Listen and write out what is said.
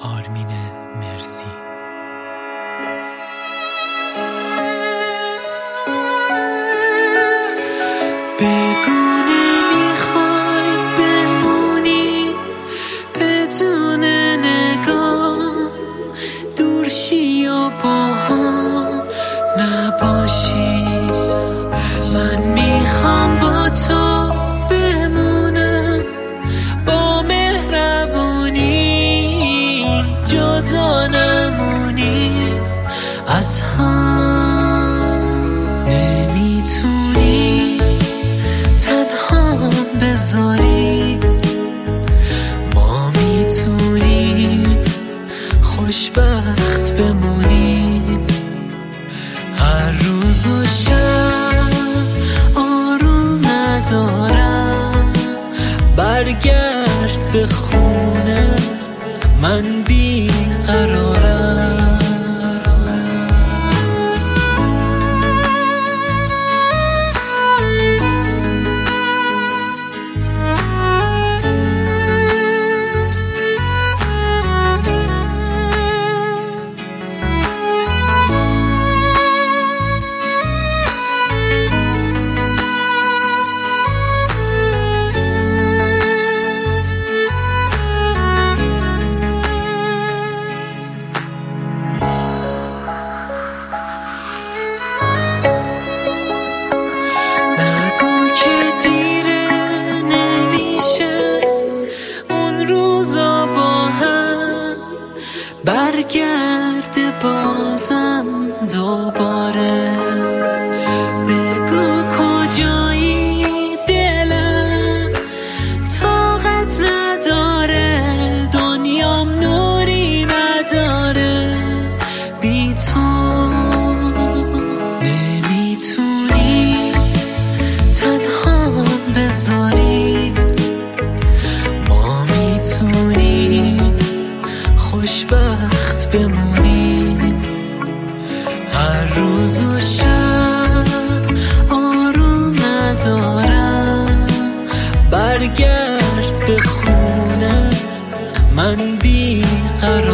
آرمین مرسی. بگو نمیخوای بمونی بدون نگاه، دورشی و با هم نباشی. من میخوام با تو بمونم، با مهربونی جدا نمونی از هم. نمیتونی تنها بذاری، ما میتونیم خوشبخت بمونیم. هر روز و شب آروم ندارم، برگرد به خونه، من بیقرارم. برگرد بازم دوباره، بگو کجایی دلم طاقت نداره، دنیام نوری نداره بی تو. نمیتونی تنها بذاری، ما میتونیم خوشبخت بمونیم. هر روز و شب آروم ندارم، برگرد به خونه، من بیقرارم.